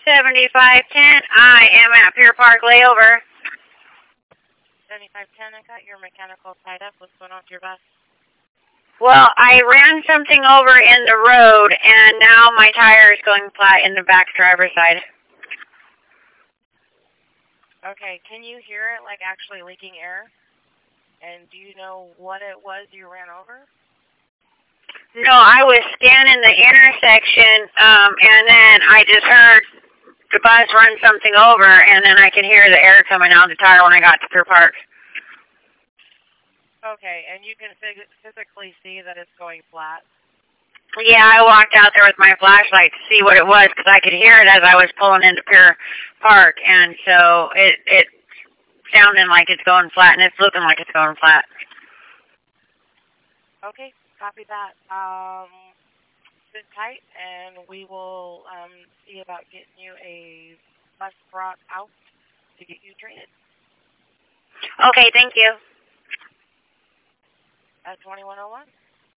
7510, I am at Pier Park layover. 7510, I got your mechanical tied up. What's going on with your bus? Well, I ran something over in the road, and now my tire is going flat in the back driver's side. Okay, can you hear it, like, actually leaking air? And do you know what it was you ran over? No, I was scanning the intersection, and then I just heard the bus run something over, and then I could hear the air coming out of the tire when I got to Pier Park. Okay, and you can physically see that it's going flat? Yeah, I walked out there with my flashlight to see what it was, because I could hear it as I was pulling into Pier Park, and so it sounded like it's going flat, and it's looking like it's going flat. Okay, copy that. Sit tight, and we will see about getting you a bus brought out to get you treated. Okay, thank you. At 2101.